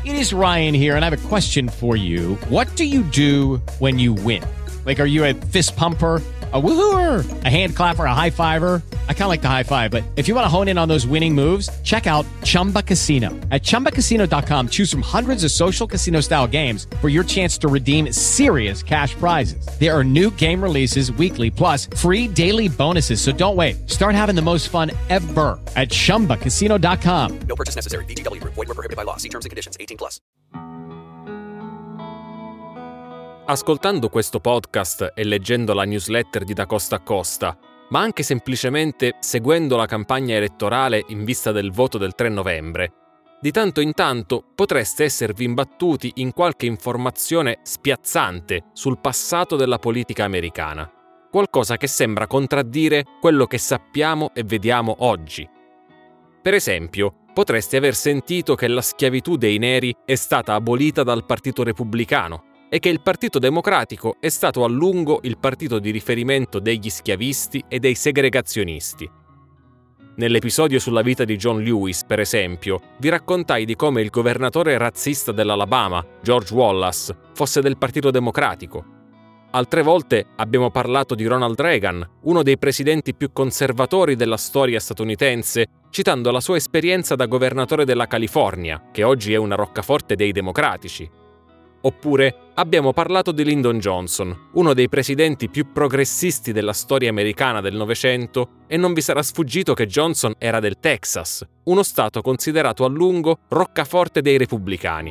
It is Ryan here, and I have a question for you. What do you do when you win? Like, are you a fist pumper, a woohooer, a hand clapper, a high fiver? I kind of like the high five, but if you want to hone in on those winning moves, check out Chumba Casino. At ChumbaCasino.com, choose from hundreds of social casino style games for your chance to redeem serious cash prizes. There are new game releases weekly, plus free daily bonuses. So don't wait. Start having the most fun ever at ChumbaCasino.com. No purchase necessary. VGW Group. Void where prohibited by law. See terms and conditions. 18+. Ascoltando questo podcast e leggendo la newsletter di Da Costa a Costa, ma anche semplicemente seguendo la campagna elettorale in vista del voto del 3 novembre, di tanto in tanto potreste esservi imbattuti in qualche informazione spiazzante sul passato della politica americana, qualcosa che sembra contraddire quello che sappiamo e vediamo oggi. Per esempio, potreste aver sentito che la schiavitù dei neri è stata abolita dal Partito Repubblicano e che il Partito Democratico è stato a lungo il partito di riferimento degli schiavisti e dei segregazionisti. Nell'episodio sulla vita di John Lewis, per esempio, vi raccontai di come il governatore razzista dell'Alabama, George Wallace, fosse del Partito Democratico. Altre volte abbiamo parlato di Ronald Reagan, uno dei presidenti più conservatori della storia statunitense, citando la sua esperienza da governatore della California, che oggi è una roccaforte dei democratici. Oppure abbiamo parlato di Lyndon Johnson, uno dei presidenti più progressisti della storia americana del Novecento, e non vi sarà sfuggito che Johnson era del Texas, uno stato considerato a lungo roccaforte dei repubblicani.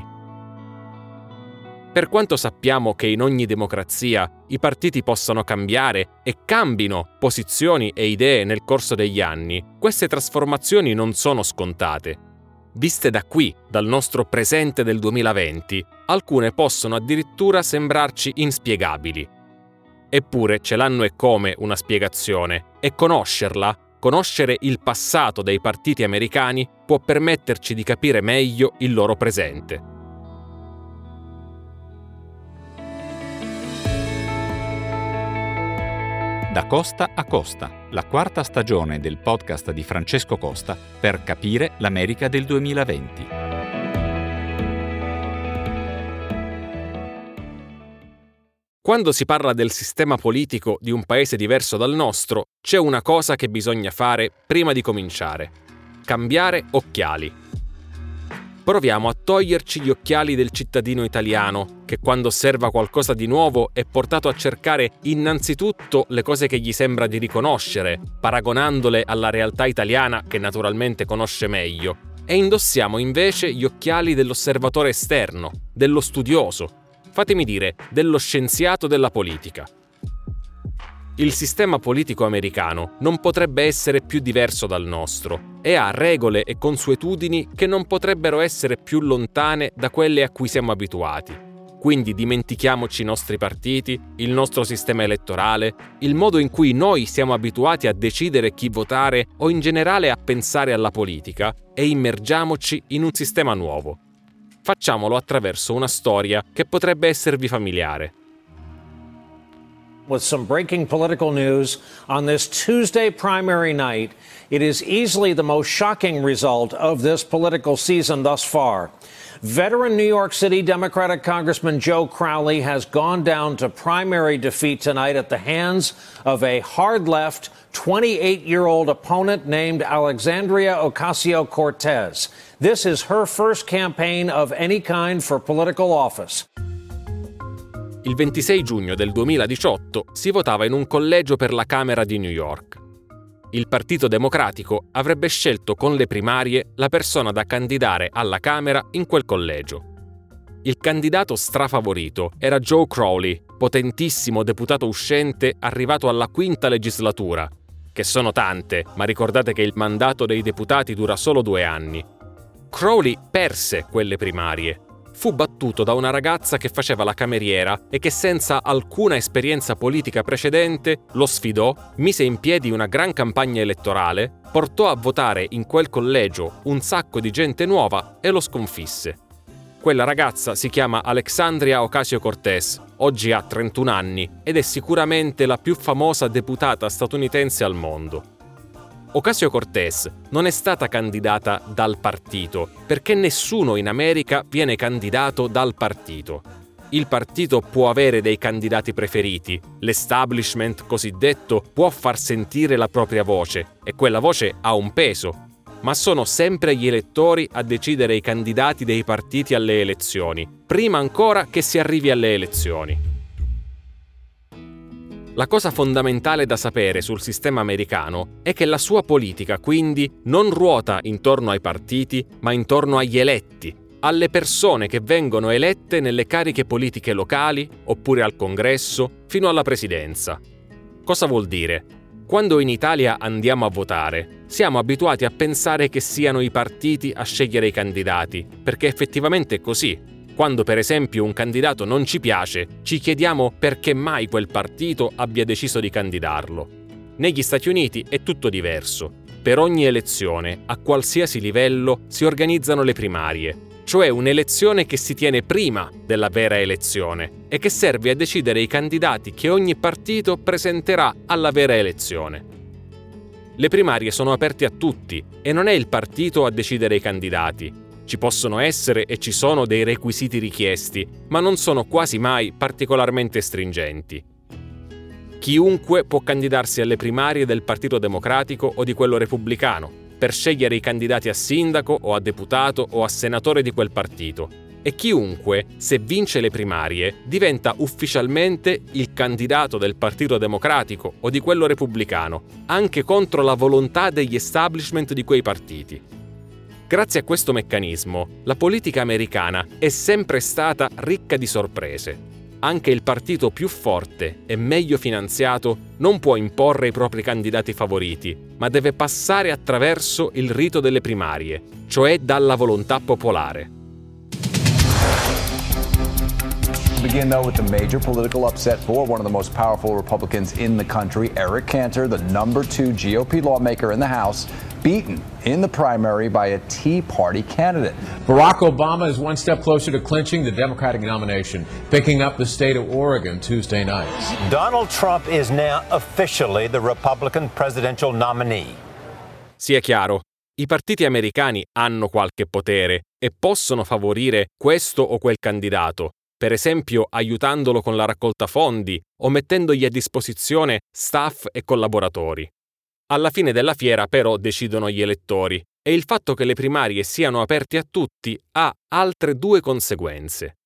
Per quanto sappiamo che in ogni democrazia i partiti possano cambiare e cambino posizioni e idee nel corso degli anni, queste trasformazioni non sono scontate. Viste da qui, dal nostro presente del 2020, alcune possono addirittura sembrarci inspiegabili. Eppure ce l'hanno e come una spiegazione, e conoscere il passato dei partiti americani può permetterci di capire meglio il loro presente. Da Costa a Costa, la quarta stagione del podcast di Francesco Costa per capire l'America del 2020. Quando si parla del sistema politico di un paese diverso dal nostro, c'è una cosa che bisogna fare prima di cominciare: cambiare occhiali. Proviamo a toglierci gli occhiali del cittadino italiano, che quando osserva qualcosa di nuovo è portato a cercare innanzitutto le cose che gli sembra di riconoscere, paragonandole alla realtà italiana che naturalmente conosce meglio, e indossiamo invece gli occhiali dell'osservatore esterno, dello studioso, fatemi dire, dello scienziato della politica. Il sistema politico americano non potrebbe essere più diverso dal nostro e ha regole e consuetudini che non potrebbero essere più lontane da quelle a cui siamo abituati. Quindi dimentichiamoci i nostri partiti, il nostro sistema elettorale, il modo in cui noi siamo abituati a decidere chi votare o in generale a pensare alla politica e immergiamoci in un sistema nuovo. Facciamolo attraverso una storia che potrebbe esservi familiare. With some breaking political news on this Tuesday primary night, it is easily the most shocking result of this political season thus far. Veteran New York City Democratic Congressman Joe Crowley has gone down to primary defeat tonight at the hands of a hard-left 28-year-old opponent named Alexandria Ocasio-Cortez. This is her first campaign of any kind for political office. Il 26 giugno del 2018 si votava in un collegio per la Camera di New York. Il Partito Democratico avrebbe scelto con le primarie la persona da candidare alla Camera in quel collegio. Il candidato strafavorito era Joe Crowley, potentissimo deputato uscente arrivato alla quinta legislatura, che sono tante, ma ricordate che il mandato dei deputati dura solo 2 anni. Crowley perse quelle primarie. Fu battuto da una ragazza che faceva la cameriera e che senza alcuna esperienza politica precedente lo sfidò, mise in piedi una gran campagna elettorale, portò a votare in quel collegio un sacco di gente nuova e lo sconfisse. Quella ragazza si chiama Alexandria Ocasio-Cortez, oggi ha 31 anni ed è sicuramente la più famosa deputata statunitense al mondo. Ocasio-Cortez non è stata candidata dal partito, perché nessuno in America viene candidato dal partito. Il partito può avere dei candidati preferiti, l'establishment cosiddetto può far sentire la propria voce e quella voce ha un peso, ma sono sempre gli elettori a decidere i candidati dei partiti alle elezioni, prima ancora che si arrivi alle elezioni. La cosa fondamentale da sapere sul sistema americano è che la sua politica quindi non ruota intorno ai partiti, ma intorno agli eletti, alle persone che vengono elette nelle cariche politiche locali oppure al Congresso fino alla presidenza. Cosa vuol dire? Quando in Italia andiamo a votare, siamo abituati a pensare che siano i partiti a scegliere i candidati, perché effettivamente è così. Quando per esempio un candidato non ci piace, ci chiediamo perché mai quel partito abbia deciso di candidarlo. Negli Stati Uniti è tutto diverso. Per ogni elezione, a qualsiasi livello, si organizzano le primarie, cioè un'elezione che si tiene prima della vera elezione e che serve a decidere i candidati che ogni partito presenterà alla vera elezione. Le primarie sono aperte a tutti e non è il partito a decidere i candidati. Ci possono essere e ci sono dei requisiti richiesti, ma non sono quasi mai particolarmente stringenti. Chiunque può candidarsi alle primarie del Partito Democratico o di quello repubblicano, per scegliere i candidati a sindaco o a deputato o a senatore di quel partito. E chiunque, se vince le primarie, diventa ufficialmente il candidato del Partito Democratico o di quello repubblicano, anche contro la volontà degli establishment di quei partiti. Grazie a questo meccanismo, la politica americana è sempre stata ricca di sorprese. Anche il partito più forte e meglio finanziato non può imporre i propri candidati favoriti, ma deve passare attraverso il rito delle primarie, cioè dalla volontà popolare. Begin though with the major political upset for one of the most powerful Republicans in the country, Eric Cantor, the number 2 GOP lawmaker in the House, beaten in the primary by a Tea Party candidate. Barack Obama is one step closer to clinching the Democratic nomination, picking up the state of Oregon Tuesday night. Donald Trump is now officially the Republican presidential nominee. Sia chiaro, i partiti americani hanno qualche potere e possono favorire questo o quel candidato, per esempio aiutandolo con la raccolta fondi o mettendogli a disposizione staff e collaboratori. Alla fine della fiera però decidono gli elettori e il fatto che le primarie siano aperte a tutti ha altre 2 conseguenze.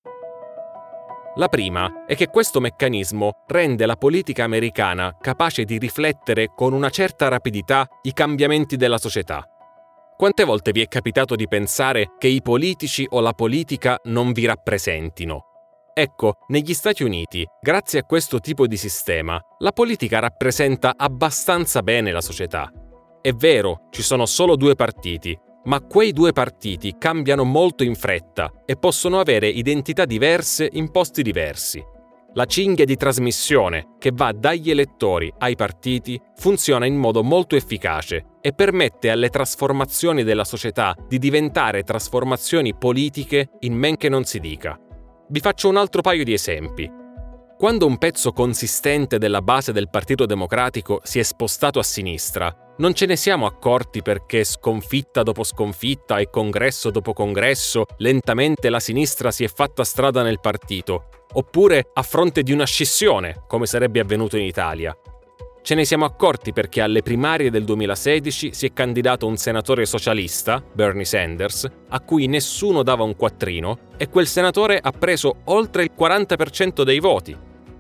La prima è che questo meccanismo rende la politica americana capace di riflettere con una certa rapidità i cambiamenti della società. Quante volte vi è capitato di pensare che i politici o la politica non vi rappresentino? Ecco, negli Stati Uniti, grazie a questo tipo di sistema, la politica rappresenta abbastanza bene la società. È vero, ci sono solo 2 partiti, ma quei 2 partiti cambiano molto in fretta e possono avere identità diverse in posti diversi. La cinghia di trasmissione, che va dagli elettori ai partiti, funziona in modo molto efficace e permette alle trasformazioni della società di diventare trasformazioni politiche in men che non si dica. Vi faccio un altro paio di esempi. Quando un pezzo consistente della base del Partito Democratico si è spostato a sinistra, non ce ne siamo accorti perché sconfitta dopo sconfitta e congresso dopo congresso, lentamente la sinistra si è fatta strada nel partito, oppure a fronte di una scissione, come sarebbe avvenuto in Italia. Ce ne siamo accorti perché alle primarie del 2016 si è candidato un senatore socialista, Bernie Sanders, a cui nessuno dava un quattrino e quel senatore ha preso oltre il 40% dei voti.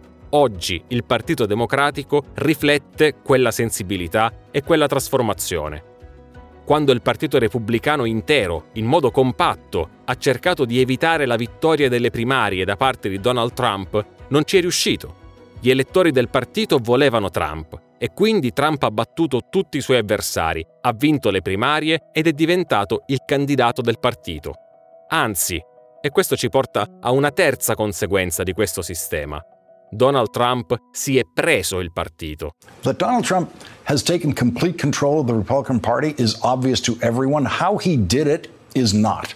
Oggi il Partito Democratico riflette quella sensibilità e quella trasformazione. Quando il Partito Repubblicano intero, in modo compatto, ha cercato di evitare la vittoria delle primarie da parte di Donald Trump, non ci è riuscito. Gli elettori del partito volevano Trump e quindi Trump ha battuto tutti i suoi avversari, ha vinto le primarie ed è diventato il candidato del partito. Anzi, e questo ci porta a una terza conseguenza di questo sistema. Donald Trump si è preso il partito. That Donald Trump has taken complete control of the Republican Party is obvious to everyone. How he did it is not.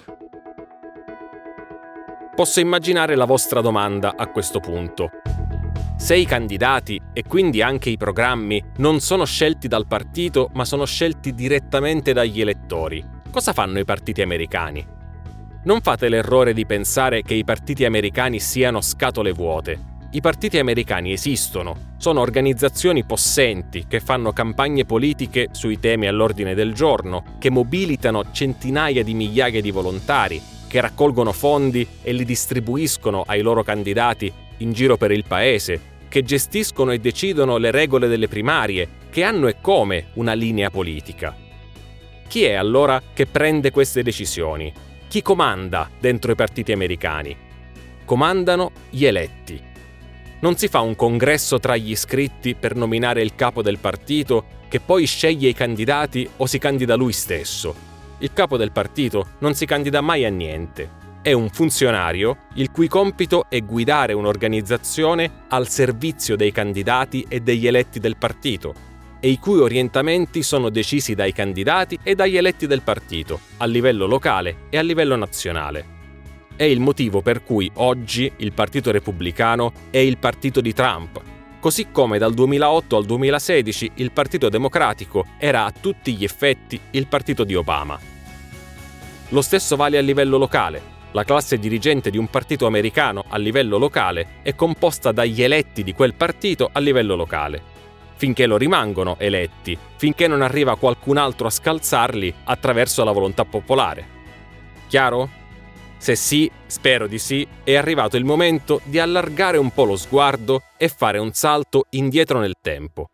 Posso immaginare la vostra domanda a questo punto. Se i candidati e quindi anche i programmi, non sono scelti dal partito, ma sono scelti direttamente dagli elettori, cosa fanno i partiti americani? Non fate l'errore di pensare che i partiti americani siano scatole vuote. I partiti americani esistono, sono organizzazioni possenti che fanno campagne politiche sui temi all'ordine del giorno, che mobilitano centinaia di migliaia di volontari, che raccolgono fondi e li distribuiscono ai loro candidati in giro per il paese, che gestiscono e decidono le regole delle primarie, che hanno e come una linea politica. Chi è allora che prende queste decisioni? Chi comanda dentro i partiti americani? Comandano gli eletti. Non si fa un congresso tra gli iscritti per nominare il capo del partito che poi sceglie i candidati o si candida lui stesso. Il capo del partito non si candida mai a niente. È un funzionario il cui compito è guidare un'organizzazione al servizio dei candidati e degli eletti del partito e i cui orientamenti sono decisi dai candidati e dagli eletti del partito, a livello locale e a livello nazionale. È il motivo per cui oggi il Partito Repubblicano è il partito di Trump, così come dal 2008 al 2016 il Partito Democratico era a tutti gli effetti il partito di Obama. Lo stesso vale a livello locale. La classe dirigente di un partito americano a livello locale è composta dagli eletti di quel partito a livello locale, finché lo rimangono eletti, finché non arriva qualcun altro a scalzarli attraverso la volontà popolare. Chiaro? Se sì, spero di sì, è arrivato il momento di allargare un po' lo sguardo e fare un salto indietro nel tempo.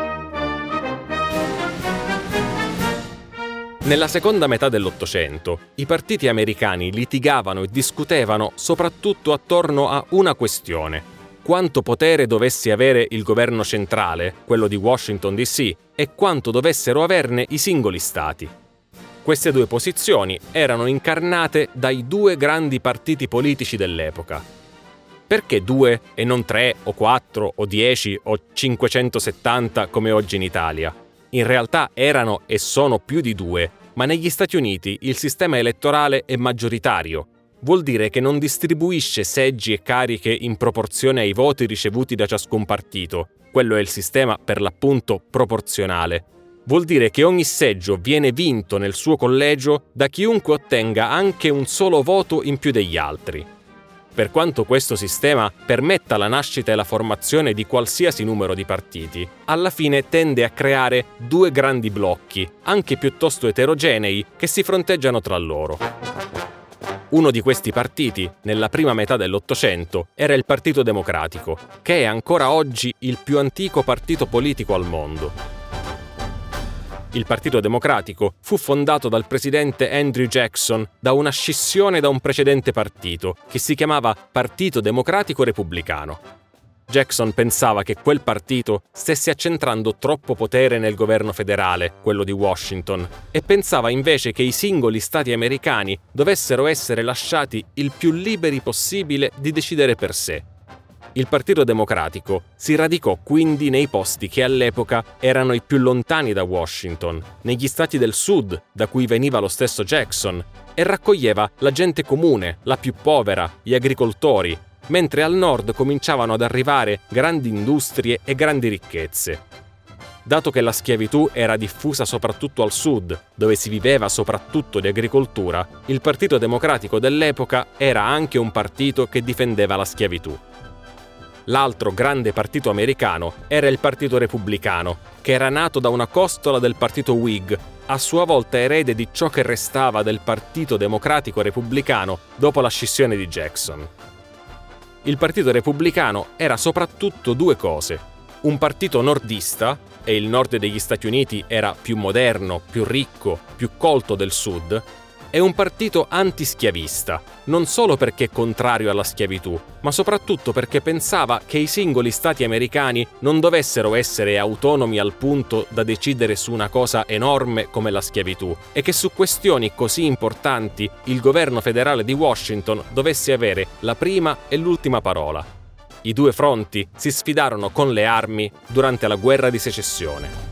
Nella seconda metà dell'Ottocento, i partiti americani litigavano e discutevano soprattutto attorno a una questione: quanto potere dovesse avere il governo centrale, quello di Washington DC, e quanto dovessero averne i singoli stati. Queste due posizioni erano incarnate dai due grandi partiti politici dell'epoca. Perché 2 e non 3 o 4 o 10 o 570 come oggi in Italia? In realtà erano e sono più di 2, ma negli Stati Uniti il sistema elettorale è maggioritario. Vuol dire che non distribuisce seggi e cariche in proporzione ai voti ricevuti da ciascun partito. Quello è il sistema per l'appunto proporzionale. Vuol dire che ogni seggio viene vinto nel suo collegio da chiunque ottenga anche un solo voto in più degli altri. Per quanto questo sistema permetta la nascita e la formazione di qualsiasi numero di partiti, alla fine tende a creare due grandi blocchi, anche piuttosto eterogenei, che si fronteggiano tra loro. Uno di questi partiti, nella prima metà dell'Ottocento, era il Partito Democratico, che è ancora oggi il più antico partito politico al mondo. Il Partito Democratico fu fondato dal presidente Andrew Jackson da una scissione da un precedente partito, che si chiamava Partito Democratico Repubblicano. Jackson pensava che quel partito stesse accentrando troppo potere nel governo federale, quello di Washington, e pensava invece che i singoli stati americani dovessero essere lasciati il più liberi possibile di decidere per sé. Il Partito Democratico si radicò quindi nei posti che all'epoca erano i più lontani da Washington, negli stati del sud, da cui veniva lo stesso Jackson, e raccoglieva la gente comune, la più povera, gli agricoltori, mentre al nord cominciavano ad arrivare grandi industrie e grandi ricchezze. Dato che la schiavitù era diffusa soprattutto al sud, dove si viveva soprattutto di agricoltura, il Partito Democratico dell'epoca era anche un partito che difendeva la schiavitù. L'altro grande partito americano era il Partito Repubblicano, che era nato da una costola del partito Whig, a sua volta erede di ciò che restava del Partito Democratico Repubblicano dopo la scissione di Jackson. Il Partito Repubblicano era soprattutto due cose: un partito nordista, e il nord degli Stati Uniti era più moderno, più ricco, più colto del sud, e un partito antischiavista, non solo perché è contrario alla schiavitù, ma soprattutto perché pensava che i singoli stati americani non dovessero essere autonomi al punto da decidere su una cosa enorme come la schiavitù, e che su questioni così importanti il governo federale di Washington dovesse avere la prima e l'ultima parola. I due fronti si sfidarono con le armi durante la guerra di secessione.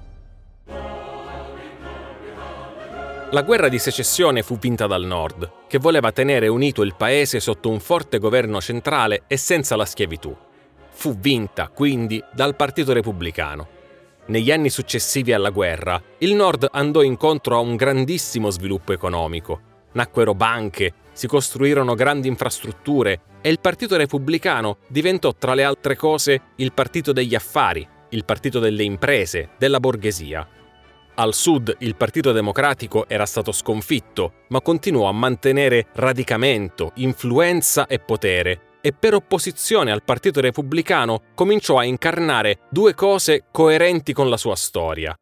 La guerra di secessione fu vinta dal Nord, che voleva tenere unito il paese sotto un forte governo centrale e senza la schiavitù. fu vinta quindi dal Partito Repubblicano. Negli anni successivi alla guerra, il Nord andò incontro a un grandissimo sviluppo economico. Nacquero banche, si costruirono grandi infrastrutture e il Partito Repubblicano diventò tra le altre cose il partito degli affari, il partito delle imprese, della borghesia. Al sud il Partito Democratico era stato sconfitto, ma continuò a mantenere radicamento, influenza e potere, e per opposizione al Partito Repubblicano cominciò a incarnare due cose coerenti con la sua storia.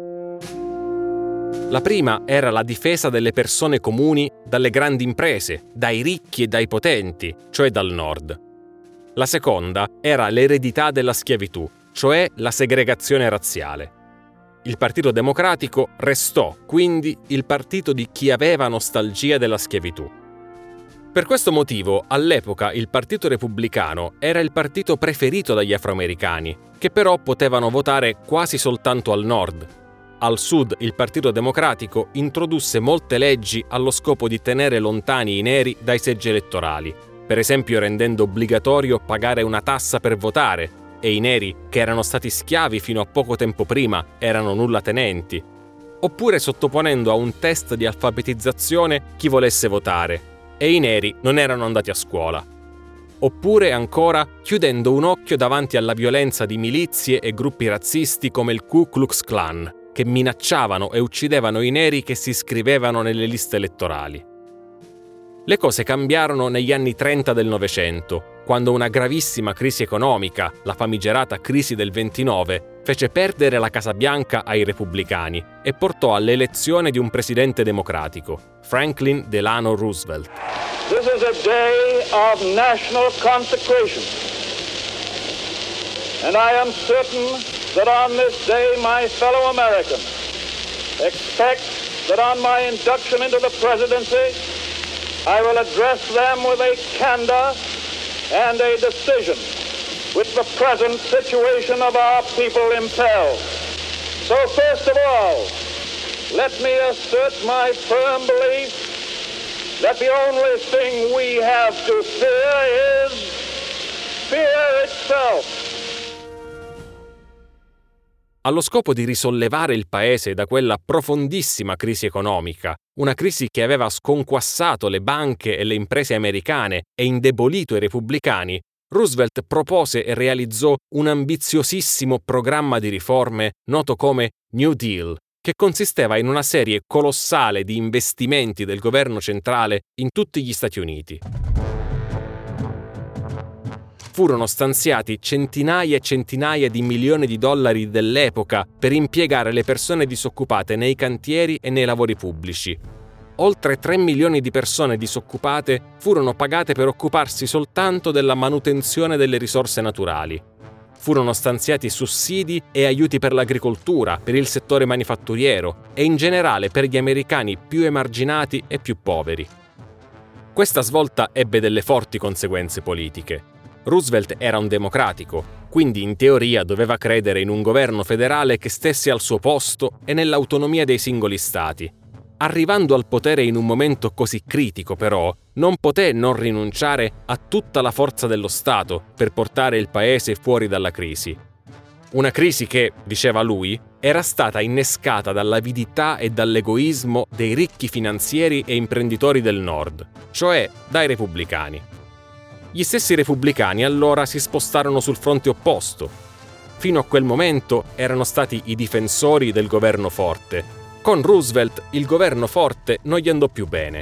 La prima era la difesa delle persone comuni dalle grandi imprese, dai ricchi e dai potenti, cioè dal nord. La seconda era l'eredità della schiavitù, cioè la segregazione razziale. Il Partito Democratico restò quindi il partito di chi aveva nostalgia della schiavitù. Per questo motivo, all'epoca il Partito Repubblicano era il partito preferito dagli afroamericani, che però potevano votare quasi soltanto al nord. Al sud il Partito Democratico introdusse molte leggi allo scopo di tenere lontani i neri dai seggi elettorali, per esempio rendendo obbligatorio pagare una tassa per votare, e i neri, che erano stati schiavi fino a poco tempo prima, erano nullatenenti, oppure sottoponendo a un test di alfabetizzazione chi volesse votare, e i neri non erano andati a scuola. Oppure ancora chiudendo un occhio davanti alla violenza di milizie e gruppi razzisti come il Ku Klux Klan, che minacciavano e uccidevano i neri che si iscrivevano nelle liste elettorali. Le cose cambiarono negli anni 30 del Novecento, quando una gravissima crisi economica, la famigerata crisi del 29, fece perdere la Casa Bianca ai repubblicani e portò all'elezione di un presidente democratico, Franklin Delano Roosevelt. This is a day of national consecration, and I am certain that on this day my fellow Americans expect that on my induction into the presidency I will address them with a candor and a decision which the present situation of our people impels. So first of all, let me assert my firm belief that the only thing we have to fear is fear itself. Allo scopo di risollevare il paese da quella profondissima crisi economica, una crisi che aveva sconquassato le banche e le imprese americane e indebolito i repubblicani, Roosevelt propose e realizzò un ambiziosissimo programma di riforme noto come New Deal, che consisteva in una serie colossale di investimenti del governo centrale in tutti gli Stati Uniti. Furono stanziati centinaia e centinaia di milioni di dollari dell'epoca per impiegare le persone disoccupate nei cantieri e nei lavori pubblici. Oltre 3 milioni di persone disoccupate furono pagate per occuparsi soltanto della manutenzione delle risorse naturali. Furono stanziati sussidi e aiuti per l'agricoltura, per il settore manifatturiero e in generale per gli americani più emarginati e più poveri. Questa svolta ebbe delle forti conseguenze politiche. Roosevelt era un democratico, quindi in teoria doveva credere in un governo federale che stesse al suo posto e nell'autonomia dei singoli stati. Arrivando al potere in un momento così critico, però, non poté non rinunciare a tutta la forza dello Stato per portare il paese fuori dalla crisi. Una crisi che, diceva lui, era stata innescata dall'avidità e dall'egoismo dei ricchi finanzieri e imprenditori del Nord, cioè dai repubblicani. Gli stessi repubblicani allora si spostarono sul fronte opposto. Fino a quel momento erano stati i difensori del governo forte. Con Roosevelt il governo forte non gli andò più bene.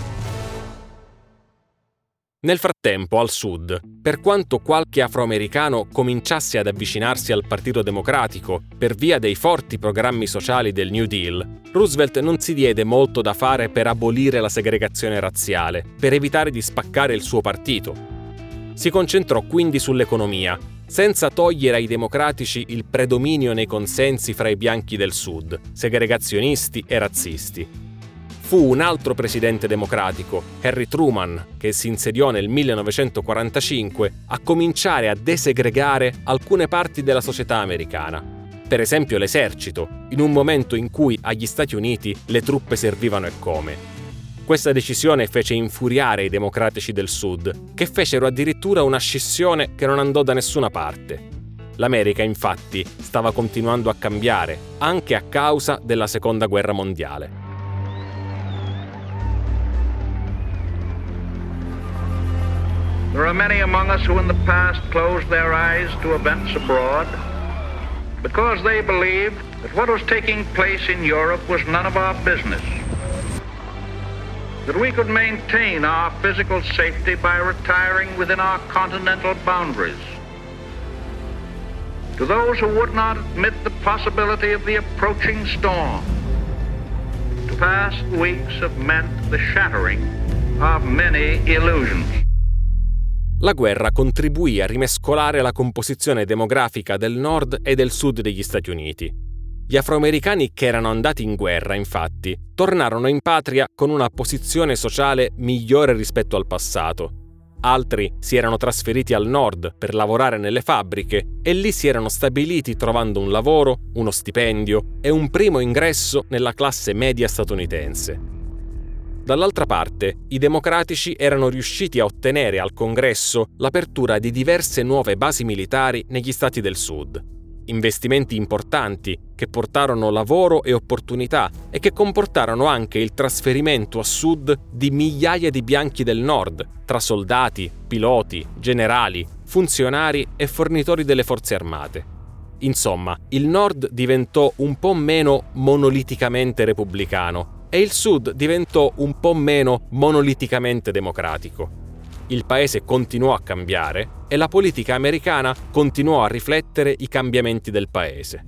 Nel frattempo, al sud, per quanto qualche afroamericano cominciasse ad avvicinarsi al Partito Democratico per via dei forti programmi sociali del New Deal, Roosevelt non si diede molto da fare per abolire la segregazione razziale, per evitare di spaccare il suo partito. Si concentrò quindi sull'economia, senza togliere ai democratici il predominio nei consensi fra i bianchi del sud, segregazionisti e razzisti. Fu un altro presidente democratico, Harry Truman, che si insediò nel 1945, a cominciare a desegregare alcune parti della società americana. Per esempio l'esercito, in un momento in cui agli Stati Uniti le truppe servivano e come. Questa decisione fece infuriare i democratici del Sud, che fecero addirittura una scissione che non andò da nessuna parte. L'America, infatti, stava continuando a cambiare, anche a causa della Seconda Guerra Mondiale. There are many among us who in the past closed their eyes to events abroad because they believed that what was taking place in Europe was none of our business. That we could maintain our physical safety by retiring within our continental boundaries. To those who would not admit the possibility of the approaching storm, the past weeks have meant the shattering of many illusions. La guerra contribuì a rimescolare la composizione demografica del nord e del sud degli Stati Uniti. Gli afroamericani che erano andati in guerra, infatti, tornarono in patria con una posizione sociale migliore rispetto al passato. Altri si erano trasferiti al nord per lavorare nelle fabbriche e lì si erano stabiliti trovando un lavoro, uno stipendio e un primo ingresso nella classe media statunitense. Dall'altra parte, i democratici erano riusciti a ottenere al Congresso l'apertura di diverse nuove basi militari negli stati del Sud. Investimenti importanti che portarono lavoro e opportunità e che comportarono anche il trasferimento a Sud di migliaia di bianchi del Nord, tra soldati, piloti, generali, funzionari e fornitori delle forze armate. Insomma, il Nord diventò un po' meno monoliticamente repubblicano e il Sud diventò un po' meno monoliticamente democratico. Il paese continuò a cambiare e la politica americana continuò a riflettere i cambiamenti del paese.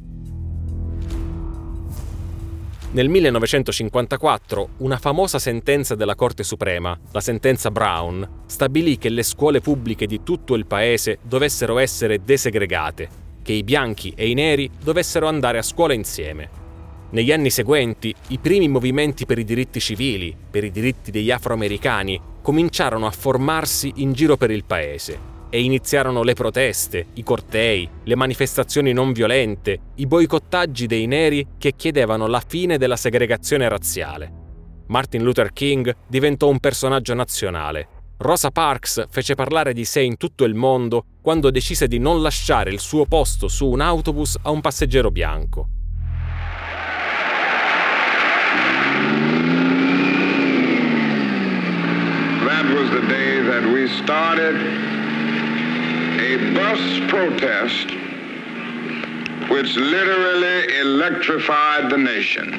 Nel 1954, una famosa sentenza della Corte Suprema, la sentenza Brown, stabilì che le scuole pubbliche di tutto il paese dovessero essere desegregate, che i bianchi e i neri dovessero andare a scuola insieme. Negli anni seguenti, i primi movimenti per i diritti civili, per i diritti degli afroamericani, cominciarono a formarsi in giro per il paese e iniziarono le proteste, i cortei, le manifestazioni non violente, i boicottaggi dei neri che chiedevano la fine della segregazione razziale. Martin Luther King diventò un personaggio nazionale. Rosa Parks fece parlare di sé in tutto il mondo quando decise di non lasciare il suo posto su un autobus a un passeggero bianco. That was the day that we started a bus protest which literally electrified the nation.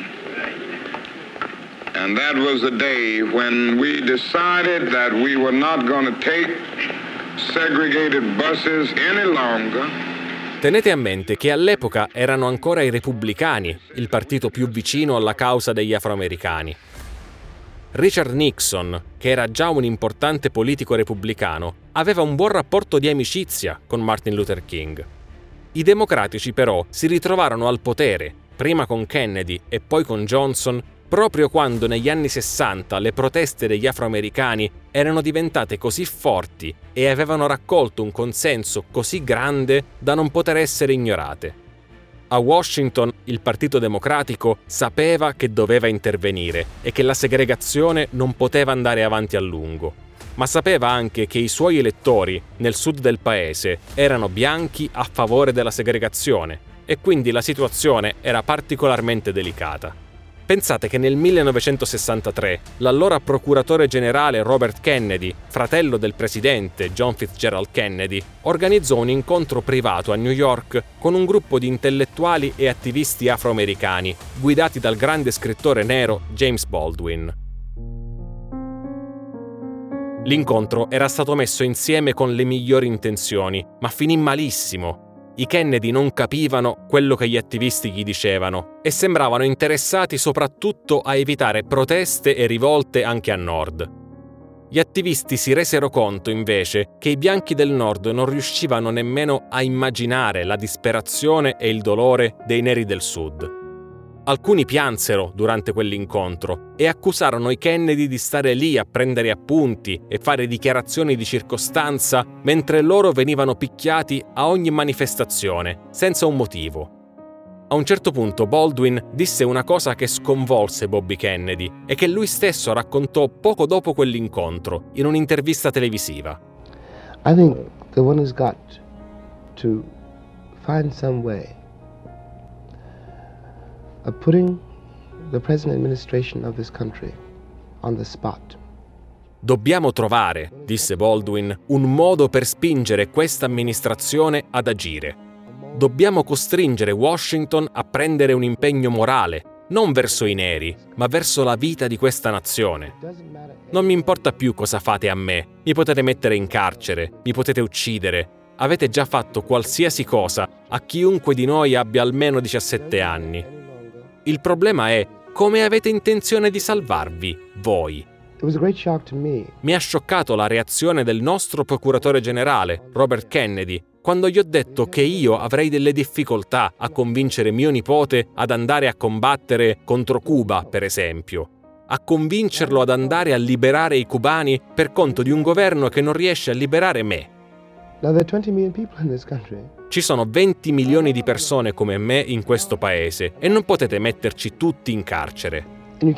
And that was the day when we decided that we were not going to take segregated buses any longer. Tenete a mente che all'epoca erano ancora i repubblicani, il partito più vicino alla causa degli afroamericani. Richard Nixon, che era già un importante politico repubblicano, aveva un buon rapporto di amicizia con Martin Luther King. I democratici però si ritrovarono al potere, prima con Kennedy e poi con Johnson, proprio quando negli anni 60 le proteste degli afroamericani erano diventate così forti e avevano raccolto un consenso così grande da non poter essere ignorate. A Washington il Partito Democratico sapeva che doveva intervenire e che la segregazione non poteva andare avanti a lungo, ma sapeva anche che i suoi elettori nel sud del paese erano bianchi a favore della segregazione e quindi la situazione era particolarmente delicata. Pensate che nel 1963 l'allora procuratore generale Robert Kennedy, fratello del presidente John Fitzgerald Kennedy, organizzò un incontro privato a New York con un gruppo di intellettuali e attivisti afroamericani, guidati dal grande scrittore nero James Baldwin. L'incontro era stato messo insieme con le migliori intenzioni, ma finì malissimo. I Kennedy non capivano quello che gli attivisti gli dicevano e sembravano interessati soprattutto a evitare proteste e rivolte anche a nord. Gli attivisti si resero conto, invece, che i bianchi del nord non riuscivano nemmeno a immaginare la disperazione e il dolore dei neri del sud. Alcuni piansero durante quell'incontro e accusarono i Kennedy di stare lì a prendere appunti e fare dichiarazioni di circostanza mentre loro venivano picchiati a ogni manifestazione, senza un motivo. A A un certo punto Baldwin disse una cosa che sconvolse Bobby Kennedy e che lui stesso raccontò poco dopo quell'incontro, in un'intervista televisiva. I think the one has got to find some way of putting the present administration of this country on the spot. Dobbiamo trovare, disse Baldwin, un modo per spingere questa amministrazione ad agire. Dobbiamo costringere Washington a prendere un impegno morale, non verso i neri, ma verso la vita di questa nazione. Non mi importa più cosa fate a me, mi potete mettere in carcere, mi potete uccidere. Avete già fatto qualsiasi cosa a chiunque di noi abbia almeno 17 anni. Il problema è come avete intenzione di salvarvi, voi. Mi ha scioccato la reazione del nostro procuratore generale, Robert Kennedy, quando gli ho detto che io avrei delle difficoltà a convincere mio nipote ad andare a combattere contro Cuba, per esempio. A convincerlo ad andare a liberare i cubani per conto di un governo che non riesce a liberare me. Ci sono 20 milioni di persone come me in questo paese e non potete metterci tutti in carcere.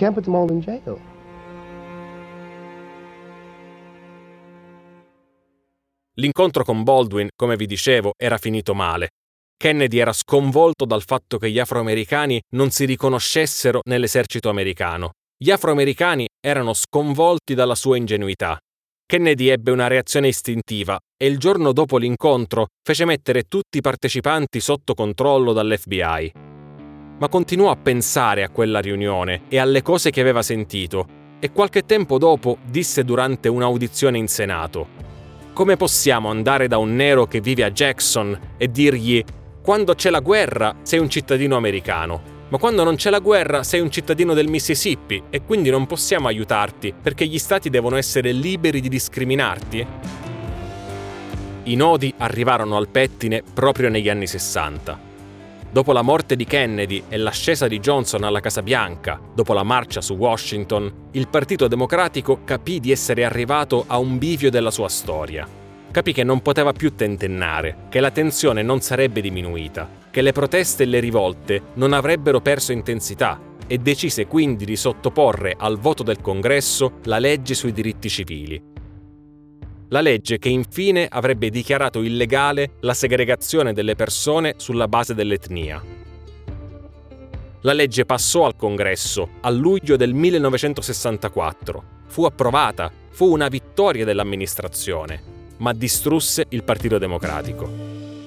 L'incontro con Baldwin, come vi dicevo, era finito male. Kennedy era sconvolto dal fatto che gli afroamericani non si riconoscessero nell'esercito americano. Gli afroamericani erano sconvolti dalla sua ingenuità. Kennedy ebbe una reazione istintiva e il giorno dopo l'incontro fece mettere tutti i partecipanti sotto controllo dall'FBI. Ma continuò a pensare a quella riunione e alle cose che aveva sentito e qualche tempo dopo disse durante un'audizione in Senato: come possiamo andare da un nero che vive a Jackson e dirgli quando c'è la guerra sei un cittadino americano, ma quando non c'è la guerra sei un cittadino del Mississippi e quindi non possiamo aiutarti perché gli stati devono essere liberi di discriminarti? I nodi arrivarono al pettine proprio negli anni 60. Dopo la morte di Kennedy e l'ascesa di Johnson alla Casa Bianca, dopo la marcia su Washington, il Partito Democratico capì di essere arrivato a un bivio della sua storia. Capì che non poteva più tentennare, che la tensione non sarebbe diminuita, che le proteste e le rivolte non avrebbero perso intensità e decise quindi di sottoporre al voto del Congresso la legge sui diritti civili. La legge che infine avrebbe dichiarato illegale la segregazione delle persone sulla base dell'etnia. La legge passò al Congresso a luglio del 1964, fu approvata, fu una vittoria dell'amministrazione, ma distrusse il Partito Democratico.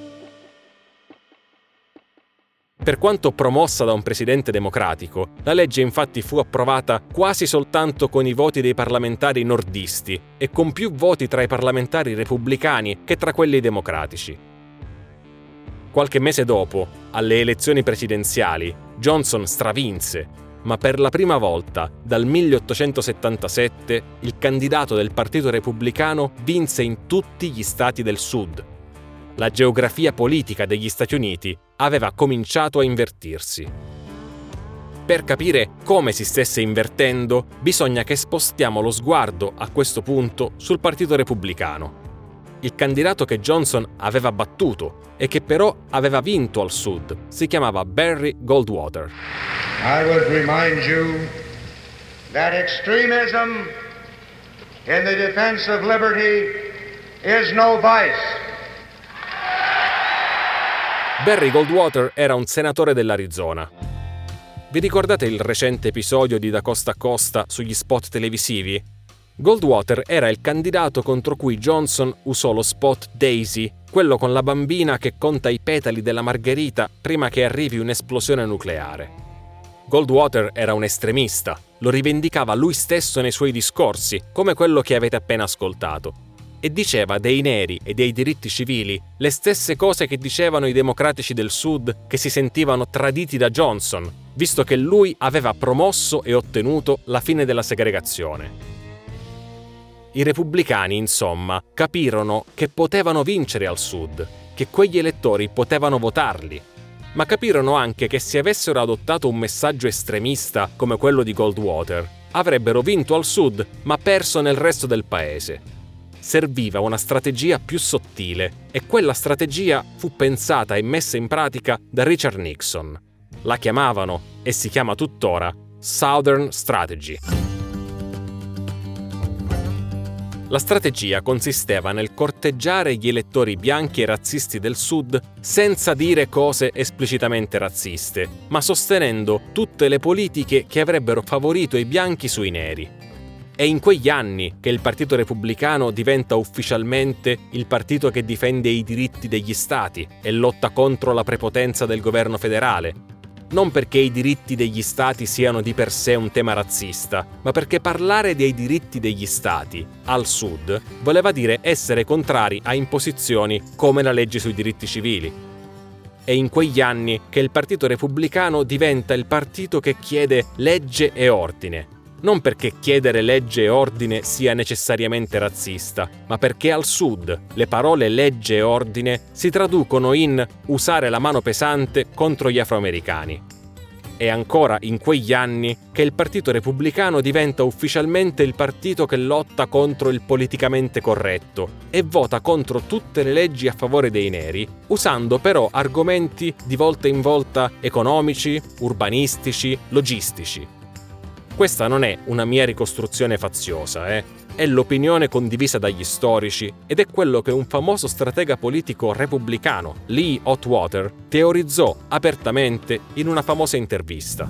Per quanto promossa da un presidente democratico, la legge infatti fu approvata quasi soltanto con i voti dei parlamentari nordisti e con più voti tra i parlamentari repubblicani che tra quelli democratici. Qualche mese dopo, alle elezioni presidenziali, Johnson stravinse, ma per la prima volta dal 1877 il candidato del Partito Repubblicano vinse in tutti gli stati del Sud. La geografia politica degli Stati Uniti aveva cominciato a invertirsi. Per capire come si stesse invertendo, bisogna che spostiamo lo sguardo a questo punto sul Partito Repubblicano. Il candidato che Johnson aveva battuto e che però aveva vinto al Sud si chiamava Barry Goldwater. I would remind you that extremism in the defense of liberty is no vice. Barry Goldwater era un senatore dell'Arizona. Vi ricordate il recente episodio di Da Costa a Costa sugli spot televisivi? Goldwater era il candidato contro cui Johnson usò lo spot Daisy, quello con la bambina che conta i petali della margherita prima che arrivi un'esplosione nucleare. Goldwater era un estremista, lo rivendicava lui stesso nei suoi discorsi, come quello che avete appena ascoltato. E diceva dei neri e dei diritti civili le stesse cose che dicevano i democratici del Sud che si sentivano traditi da Johnson, visto che lui aveva promosso e ottenuto la fine della segregazione. I repubblicani, insomma, capirono che potevano vincere al Sud, che quegli elettori potevano votarli, ma capirono anche che se avessero adottato un messaggio estremista come quello di Goldwater, avrebbero vinto al Sud ma perso nel resto del paese. Serviva una strategia più sottile e quella strategia fu pensata e messa in pratica da Richard Nixon. La chiamavano, e si chiama tuttora, Southern Strategy. La strategia consisteva nel corteggiare gli elettori bianchi e razzisti del Sud senza dire cose esplicitamente razziste, ma sostenendo tutte le politiche che avrebbero favorito i bianchi sui neri. È in quegli anni che il Partito Repubblicano diventa ufficialmente il partito che difende i diritti degli stati e lotta contro la prepotenza del governo federale. Non perché i diritti degli stati siano di per sé un tema razzista, ma perché parlare dei diritti degli stati al Sud voleva dire essere contrari a imposizioni come la legge sui diritti civili. È in quegli anni che il Partito Repubblicano diventa il partito che chiede legge e ordine. Non perché chiedere legge e ordine sia necessariamente razzista, ma perché al Sud le parole legge e ordine si traducono in usare la mano pesante contro gli afroamericani. È ancora in quegli anni che il Partito Repubblicano diventa ufficialmente il partito che lotta contro il politicamente corretto e vota contro tutte le leggi a favore dei neri, usando però argomenti di volta in volta economici, urbanistici, logistici. Questa non è una mia ricostruzione faziosa, è l'opinione condivisa dagli storici ed è quello che un famoso stratega politico repubblicano, Lee Atwater, teorizzò apertamente in una famosa intervista.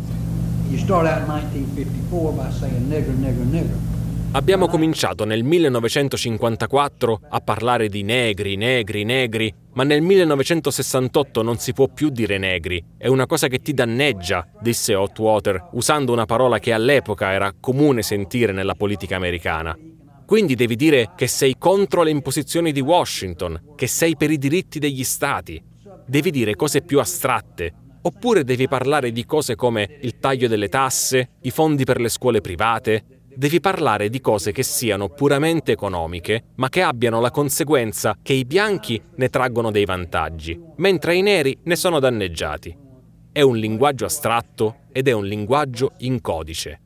Abbiamo cominciato nel 1954 a parlare di negri, ma nel 1968 non si può più dire negri, è una cosa che ti danneggia, disse Atwater, usando una parola che all'epoca era comune sentire nella politica americana. Quindi devi dire che sei contro le imposizioni di Washington, che sei per i diritti degli stati. Devi dire cose più astratte, oppure devi parlare di cose come il taglio delle tasse, i fondi per le scuole private. Devi parlare di cose che siano puramente economiche, ma che abbiano la conseguenza che i bianchi ne traggono dei vantaggi, mentre i neri ne sono danneggiati. È un linguaggio astratto ed è un linguaggio in codice.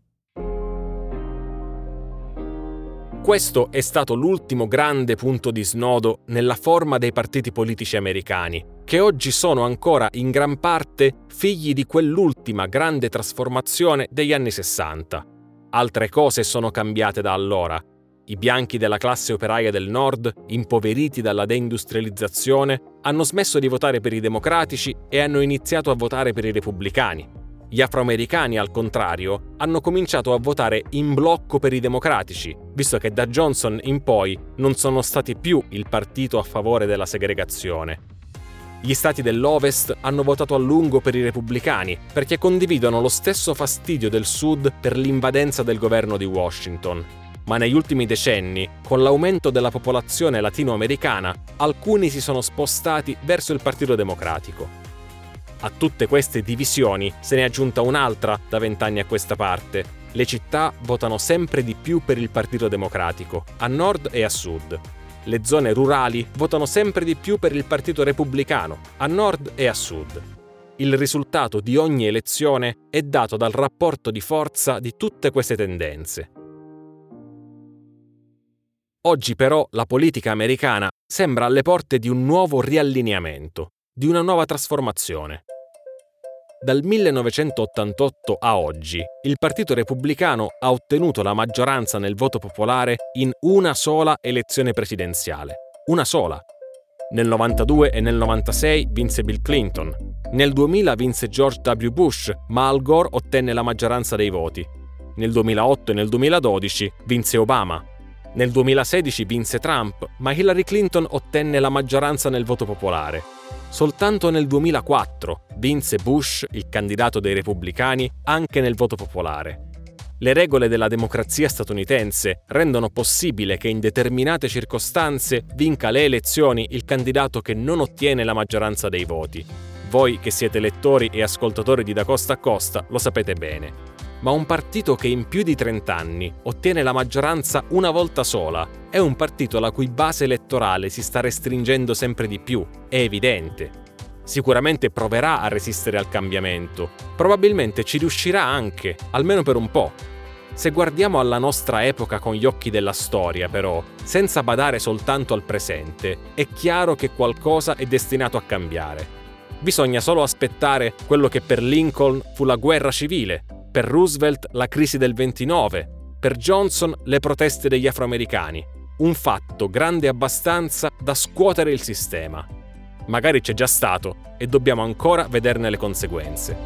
Questo è stato l'ultimo grande punto di snodo nella forma dei partiti politici americani, che oggi sono ancora in gran parte figli di quell'ultima grande trasformazione degli anni 60. Altre cose sono cambiate da allora. I bianchi della classe operaia del nord, impoveriti dalla deindustrializzazione, hanno smesso di votare per i democratici e hanno iniziato a votare per i repubblicani. Gli afroamericani, al contrario, hanno cominciato a votare in blocco per i democratici, visto che da Johnson in poi non sono stati più il partito a favore della segregazione. Gli stati dell'Ovest hanno votato a lungo per i repubblicani perché condividono lo stesso fastidio del Sud per l'invadenza del governo di Washington. Ma negli ultimi decenni, con l'aumento della popolazione latinoamericana, alcuni si sono spostati verso il Partito Democratico. A tutte queste divisioni se ne è aggiunta un'altra da 20 anni a questa parte. Le città votano sempre di più per il Partito Democratico, a nord e a sud. Le zone rurali votano sempre di più per il Partito Repubblicano, a nord e a sud. Il risultato di ogni elezione è dato dal rapporto di forza di tutte queste tendenze. Oggi però la politica americana sembra alle porte di un nuovo riallineamento, di una nuova trasformazione. Dal 1988 a oggi, il Partito Repubblicano ha ottenuto la maggioranza nel voto popolare in una sola elezione presidenziale. Una sola. Nel 92 e nel 96 vinse Bill Clinton. Nel 2000 vinse George W. Bush, ma Al Gore ottenne la maggioranza dei voti. Nel 2008 e nel 2012 vinse Obama. Nel 2016 vinse Trump, ma Hillary Clinton ottenne la maggioranza nel voto popolare. Soltanto nel 2004 vinse Bush, il candidato dei repubblicani, anche nel voto popolare. Le regole della democrazia statunitense rendono possibile che in determinate circostanze vinca le elezioni il candidato che non ottiene la maggioranza dei voti. Voi che siete lettori e ascoltatori di Da Costa a Costa lo sapete bene. Ma un partito che in più di 30 anni ottiene la maggioranza una volta sola è un partito la cui base elettorale si sta restringendo sempre di più, è evidente. Sicuramente proverà a resistere al cambiamento, probabilmente ci riuscirà anche, almeno per un po'. Se guardiamo alla nostra epoca con gli occhi della storia, però, senza badare soltanto al presente, è chiaro che qualcosa è destinato a cambiare. Bisogna solo aspettare quello che per Lincoln fu la guerra civile, per Roosevelt la crisi del 29, per Johnson le proteste degli afroamericani. Un fatto grande abbastanza da scuotere il sistema. Magari c'è già stato e dobbiamo ancora vederne le conseguenze.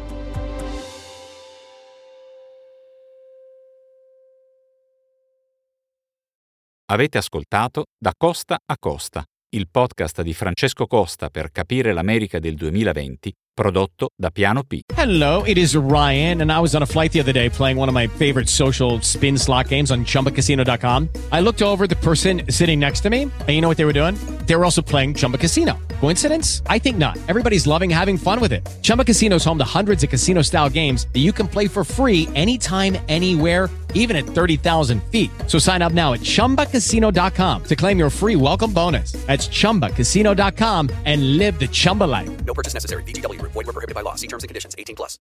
Avete ascoltato Da Costa a Costa, il podcast di Francesco Costa per capire l'America del 2020, prodotto da Piano P. Hello, it is Ryan, and I was on a flight the other day playing one of my favorite social spin slot games on ChumbaCasino.com. I looked over at the person sitting next to me, and you know what they were doing? They were also playing Chumba Casino. Coincidence? I think not. Everybody's loving having fun with it. Chumba Casino is home to hundreds of casino-style games that you can play for free anytime, anywhere, even at 30,000 feet. So sign up now at ChumbaCasino.com to claim your free welcome bonus. That's ChumbaCasino.com and live the Chumba life. No purchase necessary. VGW. Void where prohibited by law. See terms and conditions. 18+.